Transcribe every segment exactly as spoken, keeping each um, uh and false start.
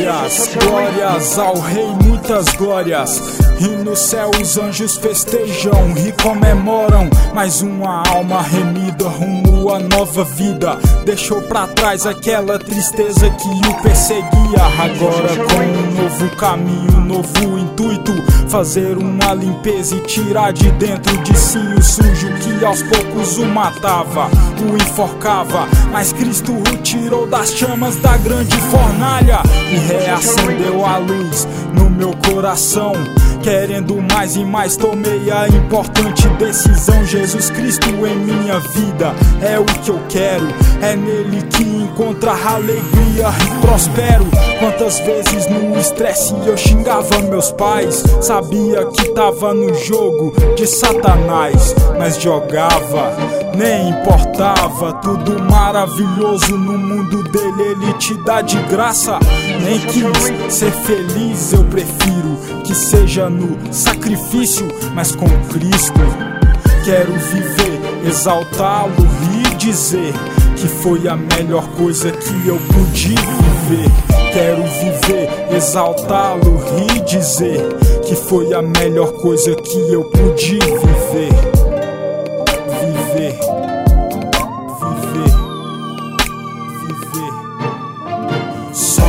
Glórias, glórias ao Rei, muitas glórias. E no céu os anjos festejam e comemoram mais uma alma remida rumo a nova vida. Deixou pra trás aquela tristeza que o perseguia. Agora com um novo caminho, um novo intuito, fazer uma limpeza e tirar de dentro de si o sujo que aos poucos o matava, o enforcava. Mas Cristo o tirou das chamas da grande fornalha e reacendeu a luz no meu coração. Querendo mais e mais, tomei a importante decisão. Jesus Cristo em minha vida é o que eu quero. É nele que encontra alegria e prospero. Quantas vezes no estresse eu xingava meus pais, sabia que tava no jogo de Satanás, mas jogava, nem importava. Tudo maravilhoso no mundo dele, ele te dá de graça. Nem quis ser feliz, eu prefiro que seja no sacrifício, mas com Cristo quero viver, exaltá-lo e dizer que foi a melhor coisa que eu pude viver. Quero viver, exaltá-lo e dizer que foi a melhor coisa que eu pude viver. Viver, viver, viver. Só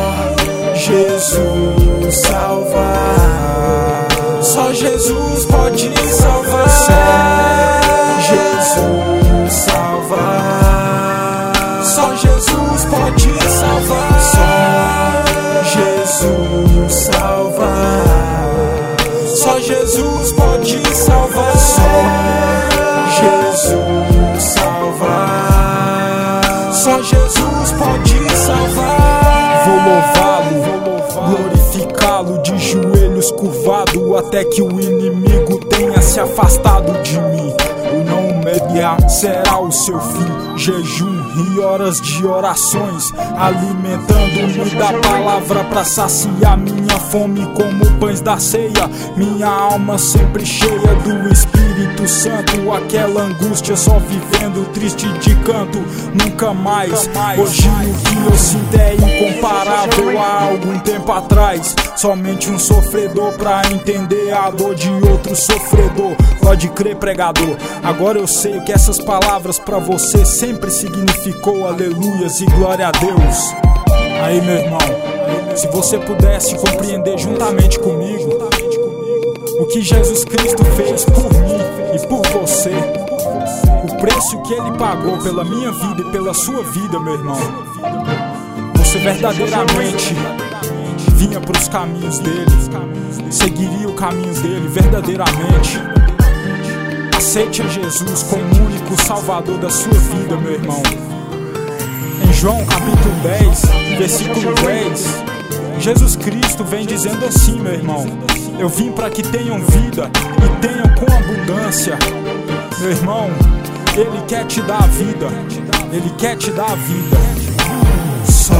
Jesus salvar. Só Jesus pode salvar. Só Jesus salvar. Só Jesus pode salvar. Só Jesus salvar. Só Jesus pode salvar. Só Jesus salvar. Só Jesus pode salvar. Vou louvá-lo, glorificá-lo de joelhos curvado, até que o inimigo tenha se afastado de mim. O não mediar será o seu fim. Jejum e horas de orações, alimentando-me da palavra pra saciar minha fome como pães da ceia. Minha alma sempre cheia do Espírito Santo, aquela angústia só vivendo triste de canto. Nunca mais, hoje o que eu sinto é incomparável a algum tempo atrás. Somente um sofredor pra entender a dor de outro sofredor. Pode crer, pregador, agora eu sei o que essas palavras pra você sempre significou. Aleluias e glória a Deus. Aí, meu irmão, se você pudesse compreender juntamente comigo o que Jesus Cristo fez por mim e por você, o preço que ele pagou pela minha vida e pela sua vida, meu irmão, você verdadeiramente vinha para os caminhos dele, seguiria o caminho dele verdadeiramente. Aceite a Jesus como o único salvador da sua vida, meu irmão. Em João capítulo dez, versículo dez, Jesus Cristo vem dizendo assim, meu irmão: eu vim para que tenham vida e tenham com abundância. Meu irmão, ele quer te dar a vida, ele quer te dar a vida. Só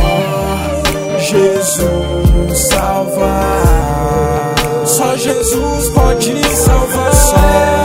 Jesus salvar. Só Jesus pode salvar. Só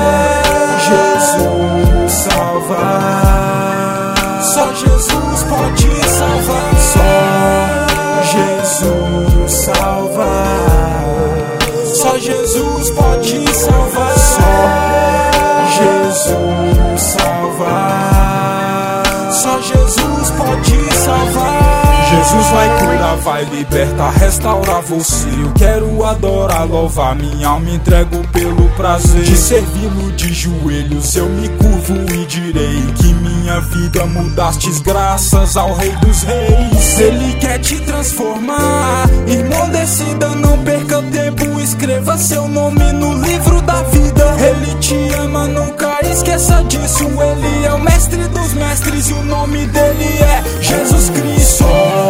Jesus salvar. Só Jesus pode salvar. Só Jesus salvar. Só Jesus pode salvar. Só Jesus salvar. Só Jesus pode salvar. Jesus vai curar, vai libertar, restaurar você. Eu quero adorar, louvar, minha alma entrego pelo prazer de servi-lo de joelhos. Eu me curvo e direi que minha vida mudastes graças ao Rei dos Reis. Ele quer te transformar, irmão, decida, não perca tempo, escreva seu nome no livro da vida. Ele te ama, nunca esqueça disso. Ele é o mestre dos mestres e o nome dele é Jesus Cristo.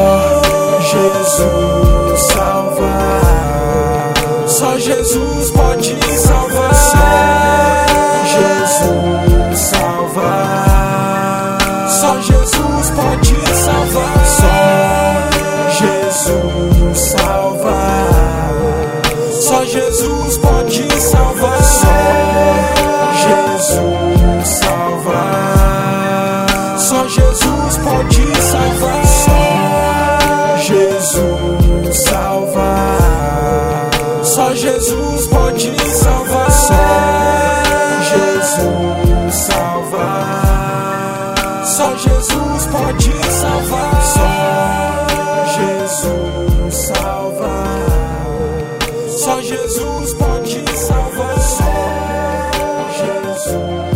Jesus salvar. Só Jesus pode salvar. Só Jesus salvar. Só Jesus pode salvar. Só Jesus salvar. Só Jesus pode salvar. Só Jesus salvar. Só Jesus pode salvar. Só Jesus salvar. Só Jesus pode salvar. Só Jesus salvar. Só Jesus pode salvar. Só Jesus salvar. Só Jesus pode salvar. Só Jesus.